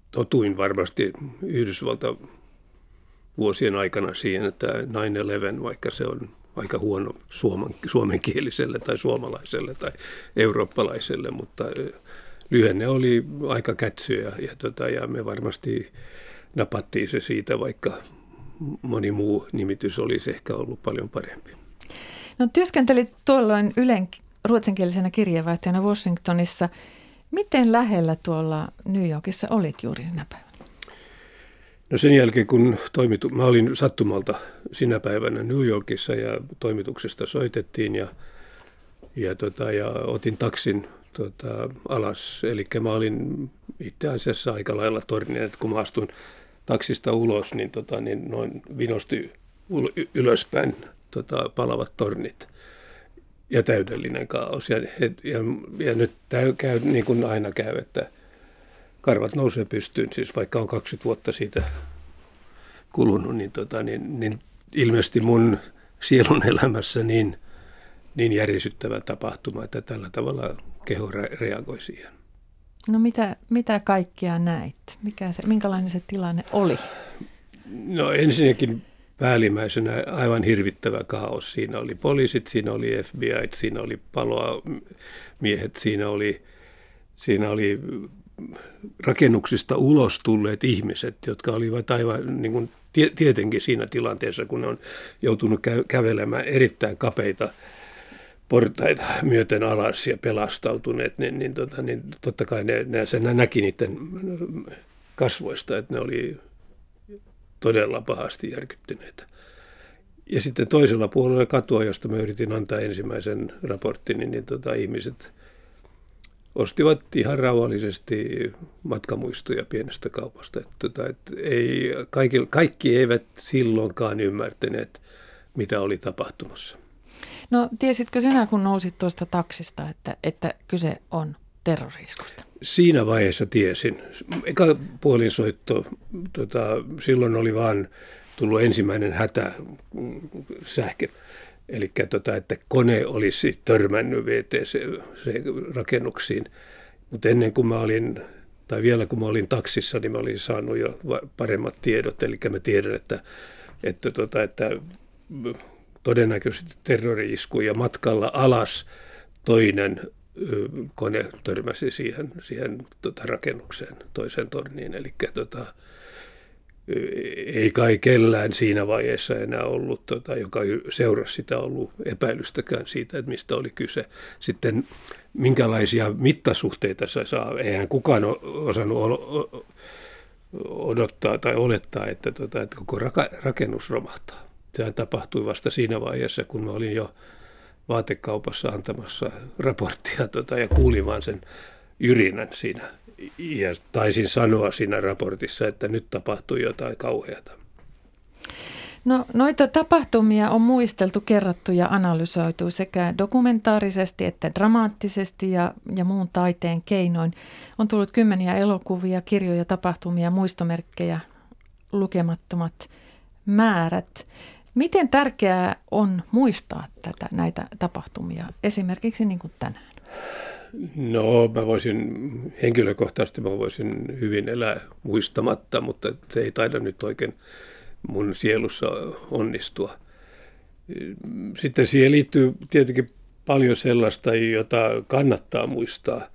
totuin varmasti Yhdysvalta vuosien aikana siihen, että 9/11, vaikka se on aika huono suomenkieliselle tai suomalaiselle tai eurooppalaiselle, mutta lyhenne oli aika kätsy ja me varmasti napattiin se siitä, vaikka moni muu nimitys olisi ehkä ollut paljon parempi. No, työskentelit tuolloin Ylen ruotsinkielisenä kirjeenvaihtajana Washingtonissa. Miten lähellä tuolla New Yorkissa olit juuri sinä päivänä? No sen jälkeen, kun mä olin sattumalta sinä päivänä New Yorkissa ja toimituksesta soitettiin ja otin taksin alas. Eli mä olin itse asiassa aika lailla torninen, että kun mä astun taksista ulos, niin noin vinosti ylöspäin palavat tornit ja täydellinen kaos. Ja nyt käy niin kuin aina käy, että karvat nousee pystyyn, siis vaikka on 20 vuotta siitä kulunut, niin ilmeisesti mun sielun elämässä niin järisyttävä tapahtuma, että tällä tavalla keho reagoi siihen. No mitä kaikkea näit? Minkälainen se tilanne oli? No ensinnäkin päällimmäisenä aivan hirvittävä kaos. Siinä oli poliisit, siinä oli FBI, siinä oli palomiehet, siinä oli rakennuksista ulos tulleet ihmiset, jotka olivat aivan niin kuin tietenkin siinä tilanteessa, kun ne on joutunut kävelemään erittäin kapeita portaita myöten alas ja pelastautuneet, niin totta kai ne näki niiden kasvoista, että ne oli todella pahasti järkyttyneitä. Ja sitten toisella puolella katua, josta mä yritin antaa ensimmäisen raporttini, niin ihmiset ostivat ihan rauhallisesti matkamuistoja pienestä kaupasta. Kaikki eivät silloinkaan ymmärtäneet, mitä oli tapahtumassa. No, tiesitkö sinä, kun nousit tuosta taksista, että kyse on terrori-iskusta? Siinä vaiheessa tiesin. Eka puhelinsoitto, silloin oli vaan tullut ensimmäinen hätäsähkö. Eli että kone olisi törmännyt VTC-rakennuksiin. Mutta ennen kuin vielä kun mä olin taksissa, niin mä olin saanut jo paremmat tiedot. Eli mä tiedän, että todennäköisesti terrori-isku ja matkalla alas toinen kone törmäsi siihen rakennukseen, toiseen torniin. Eli ei kai kellään siinä vaiheessa enää ollut, joka seurasi sitä, ollut epäilystäkään siitä, että mistä oli kyse. Sitten minkälaisia mittasuhteita se saa, eihän kukaan osannut odottaa tai olettaa, että koko rakennus romahtaa. Sehän tapahtui vasta siinä vaiheessa, kun mä olin jo vaatekaupassa antamassa raporttia ja kuulin vaan sen jyrinän siinä. Ja taisin sanoa siinä raportissa, että nyt tapahtui jotain kauheata. No, noita tapahtumia on muisteltu, kerrattu ja analysoitu sekä dokumentaarisesti että dramaattisesti ja muun taiteen keinoin. On tullut kymmeniä elokuvia, kirjoja, tapahtumia, muistomerkkejä, lukemattomat määrät. Miten tärkeää on muistaa näitä tapahtumia, esimerkiksi niin kuin tänään? No, henkilökohtaisesti mä voisin hyvin elää muistamatta, mutta se ei taida nyt oikein mun sielussa onnistua. Sitten siihen liittyy tietenkin paljon sellaista, jota kannattaa muistaa.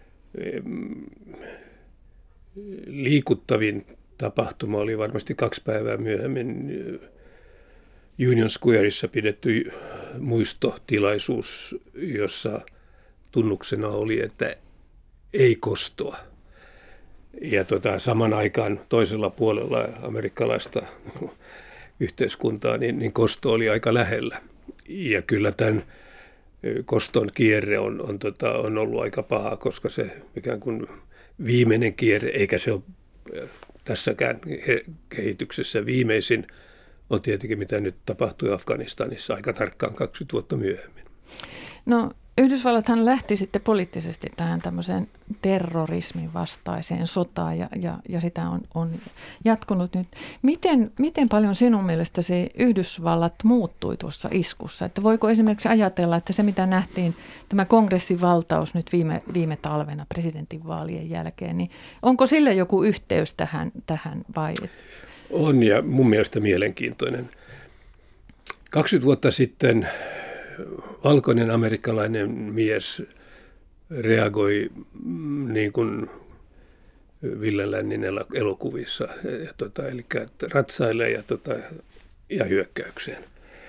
Liikuttavin tapahtuma oli varmasti 2 päivää myöhemmin Union Squareissa pidetty muistotilaisuus, jossa tunnuksena oli, että ei kostoa. Ja saman aikaan toisella puolella amerikkalaista yhteiskuntaa, niin kosto oli aika lähellä. Ja kyllä tämän koston kierre on ollut aika paha, koska se ikään kuin viimeinen kierre, eikä se ole tässäkään kehityksessä viimeisin, on tietenkin mitä nyt tapahtui Afganistanissa aika tarkkaan 20 vuotta myöhemmin. No, Yhdysvallathan lähti sitten poliittisesti tähän tämmöiseen terrorismin vastaiseen sotaan ja sitä on jatkunut nyt. Miten paljon sinun mielestäsi Yhdysvallat muuttui tuossa iskussa? Että voiko esimerkiksi ajatella, että se mitä nähtiin, tämä kongressin valtaus nyt viime talvena presidentinvaalien jälkeen, niin onko sillä joku yhteys tähän vai? On ja mun mielestä mielenkiintoinen. 20 vuotta sitten valkoinen amerikkalainen mies reagoi niin kuin Ville Lännin elokuvissa, eli ratsailee ja hyökkäykseen.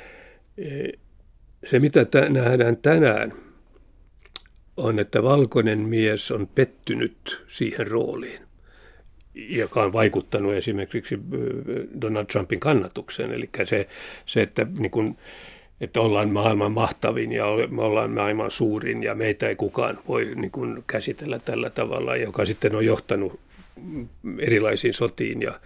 Se, mitä nähdään tänään, on, että valkoinen mies on pettynyt siihen rooliin, joka on vaikuttanut esimerkiksi Donald Trumpin kannatukseen. Eli se että niin kuin että ollaan maailman mahtavin ja me ollaan maailman suurin ja meitä ei kukaan voi niin kuin käsitellä tällä tavalla, joka sitten on johtanut erilaisiin sotiin ja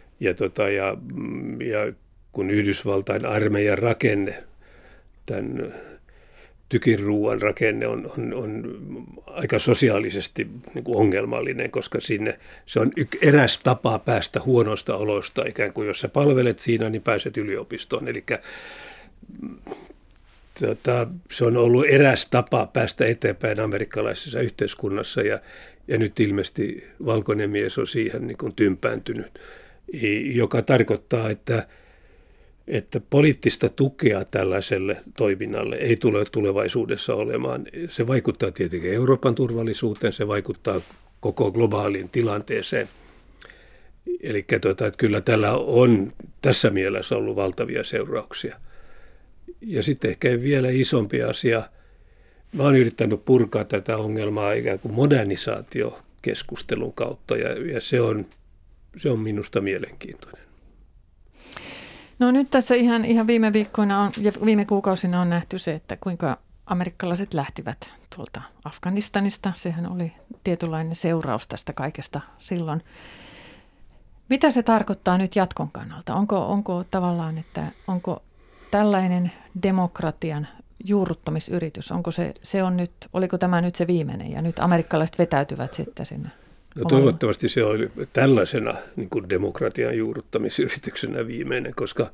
kun Yhdysvaltain armeijan rakenne, tämän tykinruuan rakenne on aika sosiaalisesti niin kuin ongelmallinen, koska se on eräs tapa päästä huonoista oloista, ikään kuin jos sä palvelet siinä, niin pääset yliopistoon, eli se on ollut eräs tapa päästä eteenpäin amerikkalaisessa yhteiskunnassa ja nyt ilmeisesti valkoinen mies on siihen niin kuin tympääntynyt, joka tarkoittaa, että poliittista tukea tällaiselle toiminnalle ei tule tulevaisuudessa olemaan. Se vaikuttaa tietenkin Euroopan turvallisuuteen, se vaikuttaa koko globaaliin tilanteeseen. Eli että kyllä tällä on tässä mielessä ollut valtavia seurauksia. Ja sitten ehkä vielä isompi asia. Mä oon yrittänyt purkaa tätä ongelmaa ikään kuin modernisaatiokeskustelun kautta ja se on minusta mielenkiintoinen. No nyt tässä ihan viime viikkoina ja viime kuukausina on nähty se, että kuinka amerikkalaiset lähtivät tuolta Afganistanista. Sehän oli tietynlainen seuraus tästä kaikesta silloin. Mitä se tarkoittaa nyt jatkon kannalta? Onko tavallaan, että onko tällainen demokratian juurruttamisyritys, oliko tämä nyt se viimeinen ja nyt amerikkalaiset vetäytyvät sitten sinne? No toivottavasti se oli tällaisena niin kuin demokratian juurruttamisyrityksenä viimeinen, koska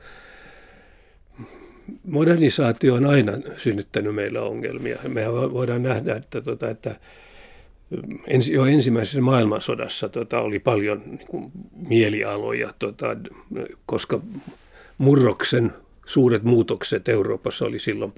modernisaatio on aina synnyttänyt meillä ongelmia. Me voidaan nähdä, että jo ensimmäisessä maailmansodassa oli paljon niin kuin mielialoja, koska murroksen suuret muutokset Euroopassa oli silloin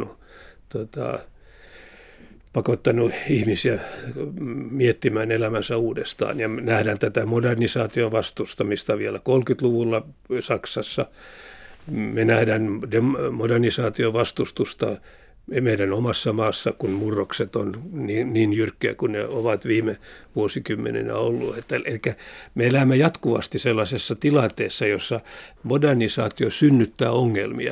pakottanut ihmisiä miettimään elämänsä uudestaan. Ja nähdään tätä modernisaation vastustamista vielä 30-luvulla Saksassa. Me nähdään modernisaation vastustusta meidän omassa maassa, kun murrokset on niin jyrkkiä kuin ne ovat viime vuosikymmeninä ollut. Eli me elämme jatkuvasti sellaisessa tilanteessa, jossa modernisaatio synnyttää ongelmia.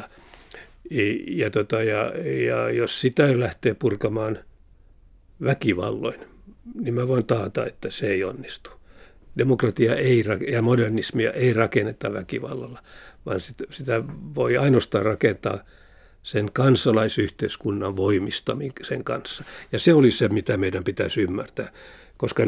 Ja jos sitä lähtee purkamaan väkivalloin, niin mä voin taata, että se ei onnistu. Demokratia ja modernismia ei rakenneta väkivallalla, vaan sitä voi ainoastaan rakentaa sen kansalaisyhteiskunnan voimistamisen kanssa. Ja se oli se, mitä meidän pitäisi ymmärtää, koska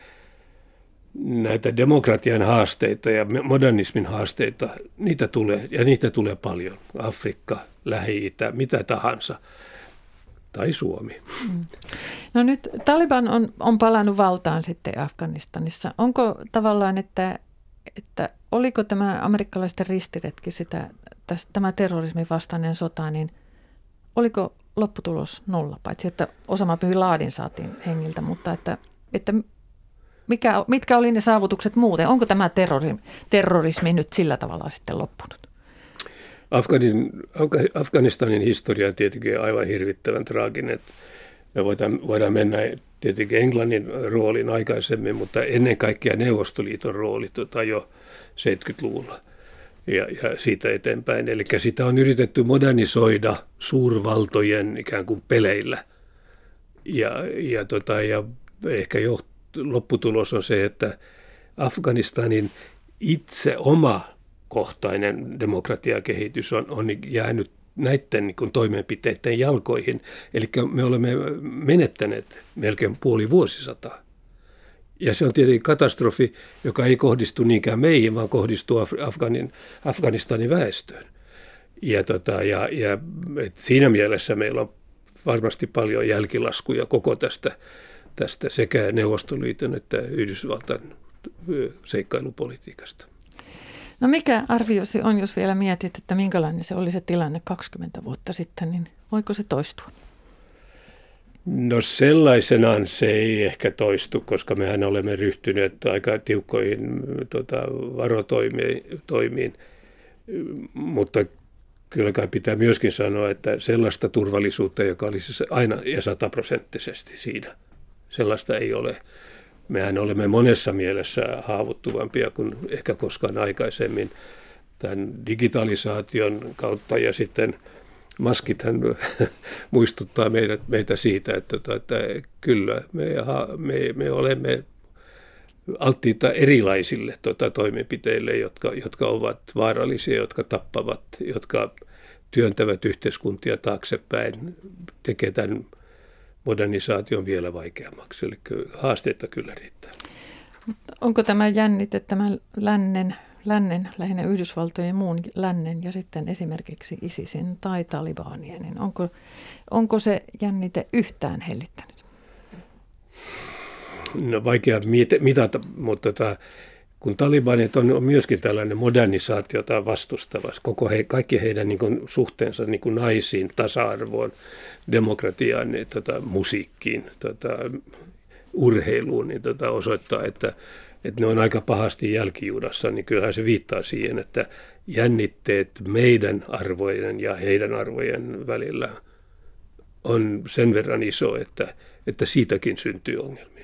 näitä demokratian haasteita ja modernismin haasteita, niitä tulee paljon. Afrikka, Lähi-Itä, mitä tahansa. Tai Suomi. No nyt Taliban on palannut valtaan sitten Afganistanissa. Onko tavallaan, että oliko tämä amerikkalaisten ristiretki tämä terrorismin vastainen sota, niin oliko lopputulos nolla, paitsi että Osama Bin Laden saatiin hengiltä, mutta että mitkä oli ne saavutukset muuten? Onko tämä terrorismi nyt sillä tavalla sitten loppunut? Afganistanin historia on tietenkin aivan hirvittävän traaginen. Me voidaan mennä tietenkin Englannin roolin aikaisemmin, mutta ennen kaikkea Neuvostoliiton rooli jo 70-luvulla ja siitä eteenpäin. Eli sitä on yritetty modernisoida suurvaltojen ikään kuin peleillä. Ja ehkä lopputulos on se, että Afganistanin itse oma kohtainen demokratiakehitys on jäänyt näiden niin kuin toimenpiteiden jalkoihin. Eli me olemme menettäneet melkein puoli vuosisataa. Ja se on tietenkin katastrofi, joka ei kohdistu niinkään meihin, vaan kohdistuu Afganistanin väestöön. Ja siinä mielessä meillä on varmasti paljon jälkilaskuja koko tästä sekä Neuvostoliiton että Yhdysvaltain seikkailupolitiikasta. No mikä arviosi on, jos vielä mietit, että minkälainen se oli se tilanne 20 vuotta sitten, niin voiko se toistua? No sellaisenaan se ei ehkä toistu, koska mehän olemme ryhtyneet aika tiukkoihin varotoimiin, mutta kyllä kai pitää myöskin sanoa, että sellaista turvallisuutta, joka olisi aina ja 100% siinä, sellaista ei ole. Mehän olemme monessa mielessä haavoittuvampia kuin ehkä koskaan aikaisemmin tämän digitalisaation kautta ja sitten maskithan muistuttaa meitä siitä, että kyllä me olemme alttiita erilaisille toimenpiteille, jotka ovat vaarallisia, jotka tappavat, jotka työntävät yhteiskuntia taaksepäin, tekee tämän modernisaation vielä vaikeammaksi. Eli haasteita kyllä riittää. Onko tämä jännite, tämä lännen, lähinnä Yhdysvaltojen ja muun lännen ja sitten esimerkiksi ISISin tai Talibanien, niin onko se jännite yhtään hellittänyt? No vaikea mitata, mutta kun talibanit on myöskin tällainen modernisaatiota vastustava, kaikki heidän niin kuin, suhteensa niin kuin naisiin, tasa-arvoon, demokratiaan, niin, musiikkiin, urheiluun, niin osoittaa, että ne on aika pahasti jälkijunassa, niin kyllähän se viittaa siihen, että jännitteet meidän arvojen ja heidän arvojen välillä on sen verran iso, että siitäkin syntyy ongelmia.